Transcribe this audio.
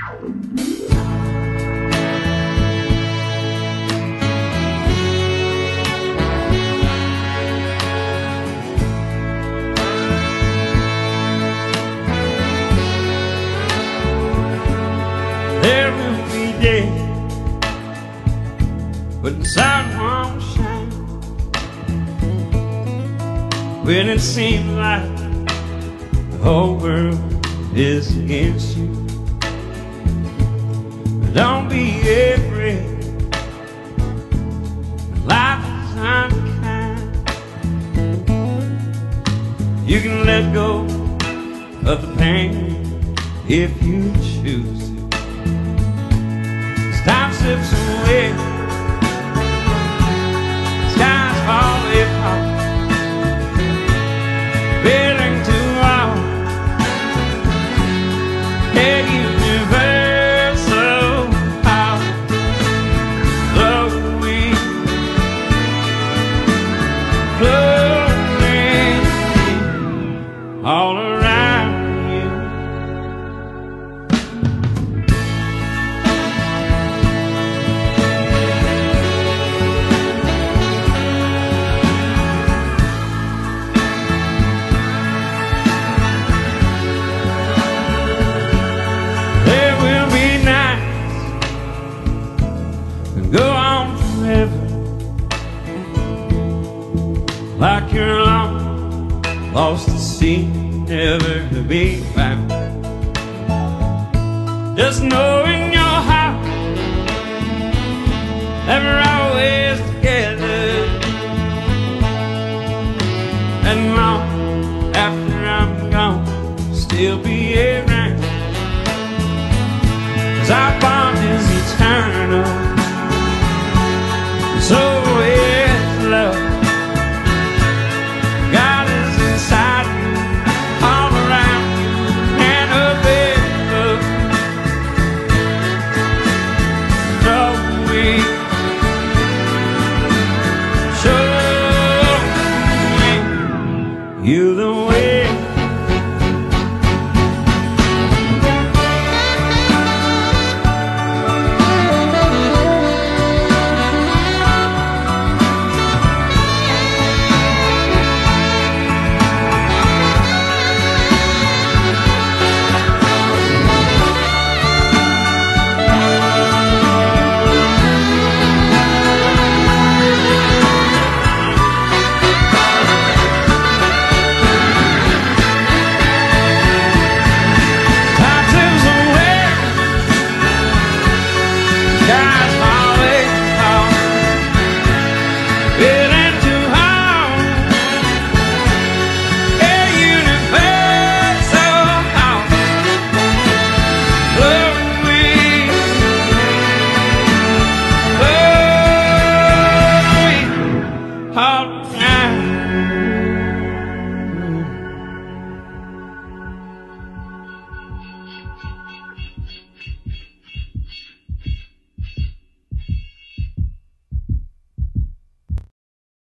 There will be days when the sun won't shine, when it seems like the whole world is against you. But don't be afraid, life is unkind. You can let go of the pain if you choose to. Time slips away, skies fall apart, building to all a universal power, flowing all around you. Go on forever, like you're alone, lost at sea, never to be found. Just know in your heart that we're always together, and long after I'm gone, still be around. 'Cause I